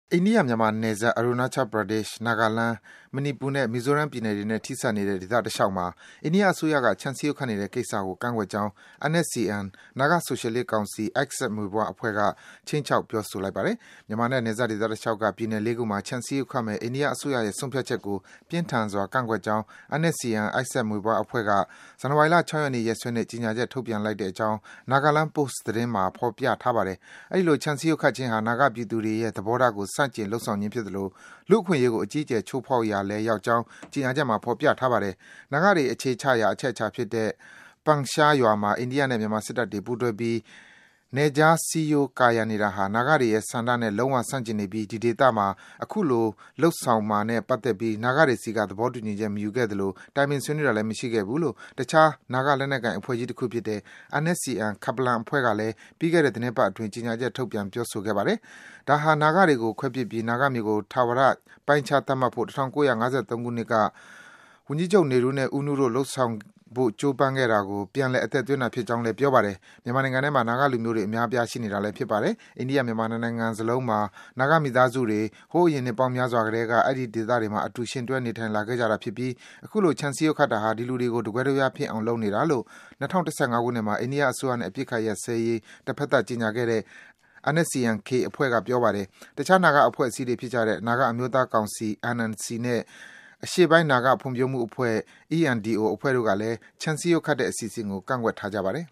အိန္ဒိယ-မြန်မာနယ်စပ် Arunachal Pradesh ၊ Nagaland ၊ မဏိပူနဲ့ မီဇိုရမ်ပြည်နယ်တွေနဲ့ ထိစပ်နေတဲ့ ဒေသတလျှောက်မှာ အိန္ဒိယအစိုးရက ခြံစည်းရိုးခတ်နေတဲ့ကိစ္စကို ကန့်ကွက်ကြောင်း NSCN နာဂဆိုရှယ်လစ်ကောင်စီ ACSEP နွေဘွားအဖွဲ့က ခြိမ်းခြောက် ပြောဆိုလိုက်ပါတယ်။ မြန်မာနဲ့ နယ်စပ်ဒေသတလျှောက်က ပြည်နယ် ၄ ခုမှာ ခြံစည်းရိုးခတ်မယ့် အိန္ဒိယအစိုးရရဲ့ ဆုံးဖြတ်ချက်ကို ပြင်းထန်စွာ ကန့်ကွက်ကြောင်း NSCN – ACSEP နွေဘွားအဖွဲ့က ဇန်နဝါရီလ ၆ ရက်နေ့ ရက်စွဲနဲ့ ကြေညာချက် ထုတ်ပြန်လိုက်တဲ့အကြောင်း Nagaland Post သတင်းမှာ ဖော်ပြထားပါတယ်။ အဲဒီလို ခြံစည်းရိုးခတ်ခြင်းဟာ နာဂပြည်သူတွေရဲ့ သဘောထားကို ဆန့်ကျင် လုပ်ဆောင်ခြင်းဖြစ်သလို လူ့အခွင့်အရေးကို အကြီးအကျယ် ချိုးဖောက်ရာလည်း ရောက်ကြောင်း ကြေညာချက်မှာ ဖော်ပြထားပါတယ်။ နာဂတွေ အခြေချရာ အချက်အချာဖြစ်တဲ့ Pangshar ရွာမှာ အိန္ဒိယနဲ့ မြန်မာစစ်တပ်တွေ ပူးတွဲပြီး နယ်ခြားစည်းရိုး ကာရံနေတာဟာ နာဂတွေရဲ့ဆန္ဒနဲ့ လုံးဝ ဆန့်ကျင်နေပြီး ဒီဒေသမှာ အခုလို လုပ်ဆောင်မှာနဲ့ ပတ်သက်ပြီး နာဂတွေဆီက သဘောတူညီချက် မယူခဲ့သလို တိုင်ပင် ဆွေးနွေးတာလည်း မရှိခဲ့ဘူးလို့ တခြား နာဂလက်နက်ကိုင်အဖွဲ့ကြီးတခုဖြစ်တဲ့ NSCN Khaplan အဖွဲ့ကလည်း ပြီးခဲ့တဲ့ သီတင်းပတ်အတွင်း ကြေညာချက် ထုတ်ပြန် ပြောဆိုခဲ့ပါတယ်။ ဒါဟာ နာဂတွေကို ခွဲပစ်ပြီး နာဂမြေကို ထာဝရ ပိုင်းခြား သတ်မှတ်ဖို့ ၁၉၅၃ ခုနှစ်က ဝန်ကြီးချုပ် Nehru နဲ့ ဦးနုတို့ လုပ်ဆောင်ဖို့ ကြိုးပမ်းခဲ့တာကို ပြန်လည် အသက်သွင်းတာဖြစ်ကြောင်းလည်း ပြောပါတယ်။ မြန်မာနိုင်ငံထဲမှာ နာဂလူမျိုးတွေ အများအပြား ရှိနေတာလည်း ဖြစ်ပါတယ်။ အိန္ဒိယ-မြန်မာ နှစ်နိုင်ငံစလုံးမှာ နာဂမိသားစုတွေ ဟိုးအရင် နှစ်ပေါင်းများစွာကတည်းက အဲဒီဒေသတွေမှာ အတူ ယှဉ်တွဲ နေထိုင်လာခဲ့ကြတာဖြစ်ပြီး အခုလို ခြံစည်းရိုးခတ်တာဟာ ဒီလူတွေကို တကွဲတပြားဖြစ်အောင် လုပ်နေတာလို့ ၂၀၁၅ ခုနှစ်မှာ အိန္ဒိယအစိုးရနဲ့ အပစ်အခတ်ရပ်စဲရေး တဖက်သတ် ကြေညာခဲ့တဲ့ NSCN-K အဖွဲ့က ပြောပါတယ်။ တခြား နာဂအဖွဲ့အစည်းတွေဖြစ်ကြတဲ့ နာဂအမျိုးသားကောင်စီ NNC နဲ့ အရှေ့ပိုင်း နာဂဖွံ့ဖြိုးမှုအဖွဲ့ ENDO အဖွဲ့တို့ကလည်း ခြံစည်းရိုးခတ်တဲ့ အစီအစဉ်ကို ကန့်ကွက်ထားကြပါတယ်